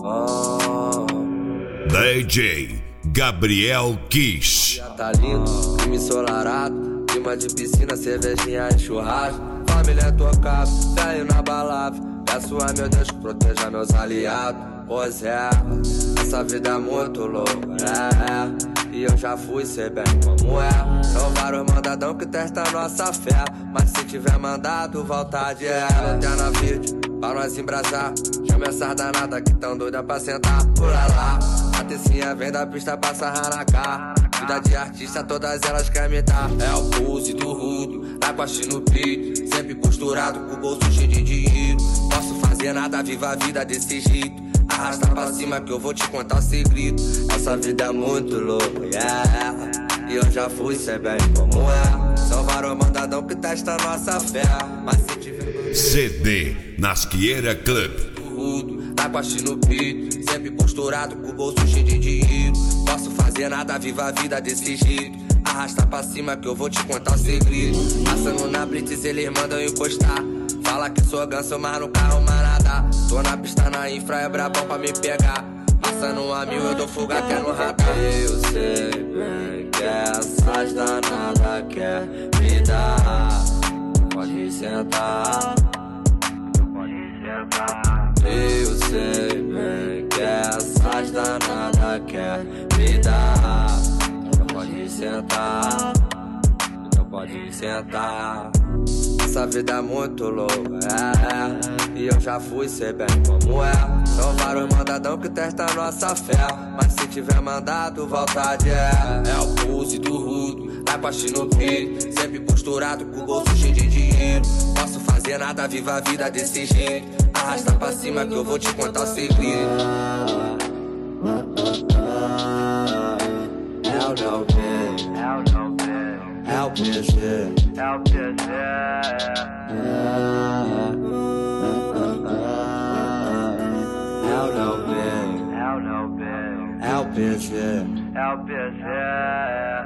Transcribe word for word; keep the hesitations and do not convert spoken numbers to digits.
Oh. D J Gabriel Kiss. Tá lindo, crime ensolarado, clima de piscina, cervejinha e churrasco. Família tocada, velho na balada. Peço a meu Deus que proteja meus aliados. Pois é, essa vida é muito louca, é, é. E eu já fui, sei bem como é. São vários mandadão que testam nossa fé, mas se tiver mandado, volta de é. Lanterna verde, pra nós embrasar. Chama essas danadas que tão doida pra sentar. Pula lá, a tecinha vem da pista pra sarrar na cara. Vida de artista, todas elas querem me dar. É o pulse do rudo, na costa no peito. Sempre costurado, com o bolso cheio de dinheiro. Posso fazer nada, viva a vida desse jeito. Arrasta pra cima que eu vou te contar o segredo. Essa vida é muito louca, yeah. E eu já fui, sei bem como é. São vários mandadão que testam nossa fé, mas se tiver C D Nasqueira Club. Rudo, na costa no peito. Sempre posturado, com o bolso cheio de dinheiro. Posso fazer nada, viva a vida desse jeito. Arrasta pra cima que eu vou te contar o segredo. Passando na blitz, eles mandam encostar. Fala que sou ganso, mas no carro mais nada. Tô na pista, na infra, é brabão pra me pegar. Passando a mil, eu dou fuga que é no radar. Eu sei bem que essas danadas quer me dar. Pode sentar, pode sentar. Eu sei bem que essas danadas quer me dar. Pode sentar, pode sentar. Essa vida é muito louca, é, é. E eu já fui, sei bem como é. São vários mandadão que testam nossa fé, mas se tiver mandado, volta de é. É o pulse do rudo, na costa no peito. Sempre posturado, com o bolso cheio de dinheiro. Posso fazer nada, viva a vida desse jeito. Arrasta pra cima que eu vou te contar o segredo. É o não tem, é o não tem. É o P G, é o P G. É o não bem, é o não bem. É o P G, é o P G.